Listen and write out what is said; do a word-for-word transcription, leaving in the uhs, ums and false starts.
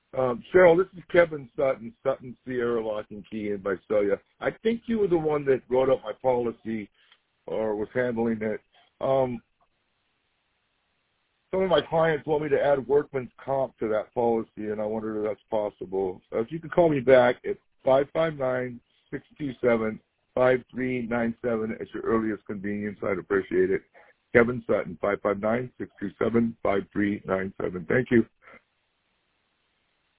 Um, Cheryl, this is Kevin Sutton, Sutton Sierra Lock and Key in Visalia. I think you were the one that wrote up my policy or was handling it. Um, some of my clients want me to add workman's comp to that policy, and I wondered if that's possible. So if you could call me back at five five nine, six two seven, five three nine seven at your earliest convenience, I'd appreciate it. Kevin Sutton, five five nine, six two seven, five three nine seven. Thank you.